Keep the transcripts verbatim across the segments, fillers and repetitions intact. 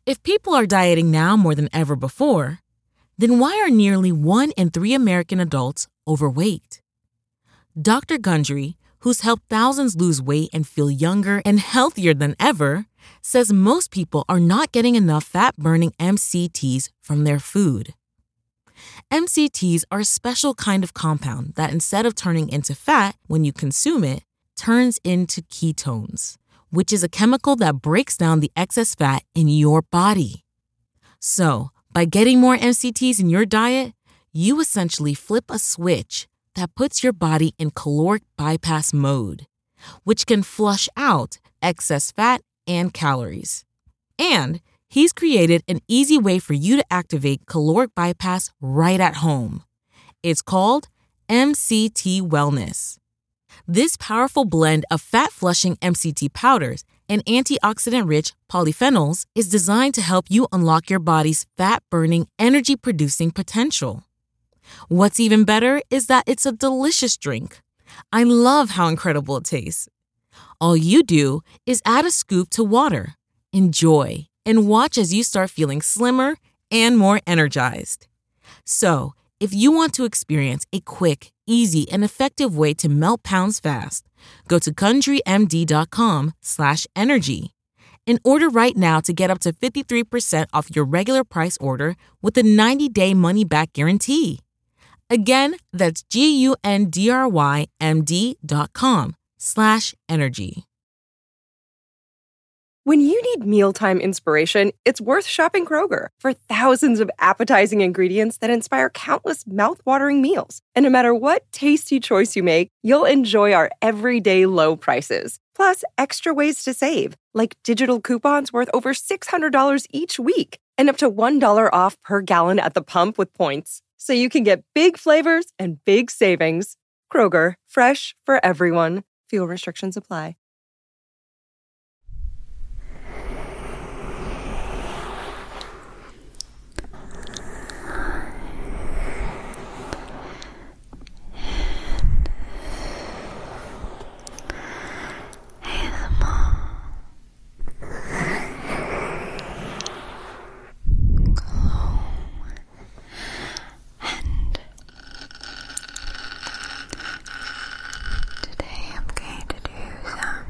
If people are dieting now more than ever before, then why are nearly one in three American adults overweight? Doctor Gundry, who's helped thousands lose weight and feel younger and healthier than ever, says most people are not getting enough fat-burning M C Ts from their food. M C Ts are a special kind of compound that, instead of turning into fat when you consume it, turns into ketones, which is a chemical that breaks down the excess fat in your body. So, by getting more M C Ts in your diet, you essentially flip a switch that puts your body in caloric bypass mode, which can flush out excess fat and calories. And he's created an easy way for you to activate caloric bypass right at home. It's called M C T Wellness. This powerful blend of fat-flushing M C T powders and antioxidant-rich polyphenols is designed to help you unlock your body's fat-burning, energy-producing potential. What's even better is that it's a delicious drink. I love how incredible it tastes. All you do is add a scoop to water, enjoy, and watch as you start feeling slimmer and more energized. So, if you want to experience a quick, easy, and effective way to melt pounds fast, go to GundryMD.com slash energy and order right now to get up to fifty-three percent off your regular price order with a ninety-day money-back guarantee. Again, that's G-U-N-D-R-Y-M-D.com slash energy. When you need mealtime inspiration, it's worth shopping Kroger for thousands of appetizing ingredients that inspire countless mouth-watering meals. And no matter what tasty choice you make, you'll enjoy our everyday low prices. Plus, extra ways to save, like digital coupons worth over six hundred dollars each week and up to one dollar off per gallon at the pump with points. So you can get big flavors and big savings. Kroger, fresh for everyone. Fuel restrictions apply. Today I'm going to do some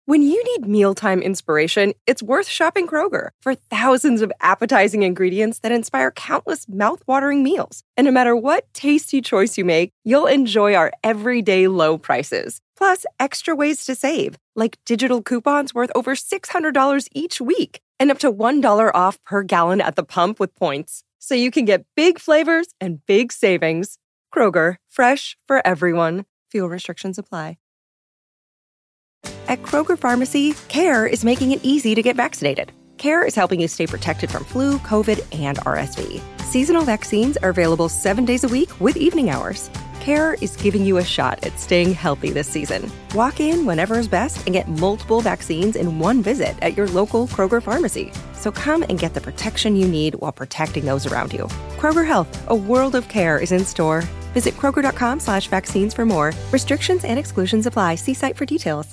When you need mealtime inspiration, it's worth shopping Kroger for thousands of appetizing ingredients that inspire countless mouthwatering meals. And no matter what tasty choice you make, you'll enjoy our everyday low prices. Plus, extra ways to save, like digital coupons worth over six hundred dollars each week and up to one dollar off per gallon at the pump with points. So you can get big flavors and big savings. Kroger, fresh for everyone. Fuel restrictions apply. At Kroger Pharmacy, CARE is making it easy to get vaccinated. CARE is helping you stay protected from flu, COVID, and R S V. Seasonal vaccines are available seven days a week with evening hours. CARE is giving you a shot at staying healthy this season. Walk in whenever is best and get multiple vaccines in one visit at your local Kroger Pharmacy. So come and get the protection you need while protecting those around you. Kroger Health, a world of care is in store. Visit Kroger.com slash vaccines for more. Restrictions and exclusions apply. See site for details.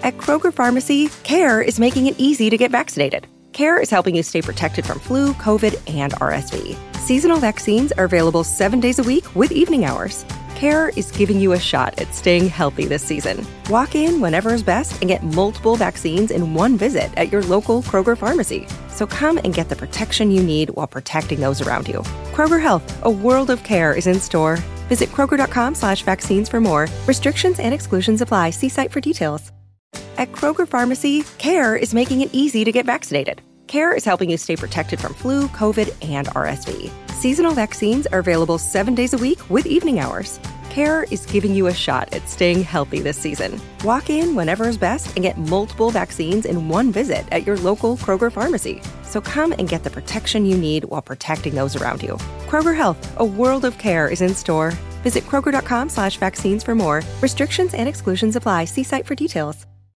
At Kroger Pharmacy, CARE is making it easy to get vaccinated. CARE is helping you stay protected from flu, COVID, and R S V. Seasonal vaccines are available seven days a week with evening hours. CARE is giving you a shot at staying healthy this season. Walk in whenever is best and get multiple vaccines in one visit at your local Kroger Pharmacy. So come and get the protection you need while protecting those around you. Kroger Health, a world of care is in store. Visit kroger.com slash vaccines for more. Restrictions and exclusions apply. See site for details. At Kroger Pharmacy, CARE is making it easy to get vaccinated. CARE is helping you stay protected from flu, COVID, and R S V. Seasonal vaccines are available seven days a week with evening hours. CARE is giving you a shot at staying healthy this season. Walk in whenever is best and get multiple vaccines in one visit at your local Kroger Pharmacy. So come and get the protection you need while protecting those around you. Kroger Health, a world of care is in store. Visit kroger.com slash vaccines for more. Restrictions and exclusions apply. See site for details.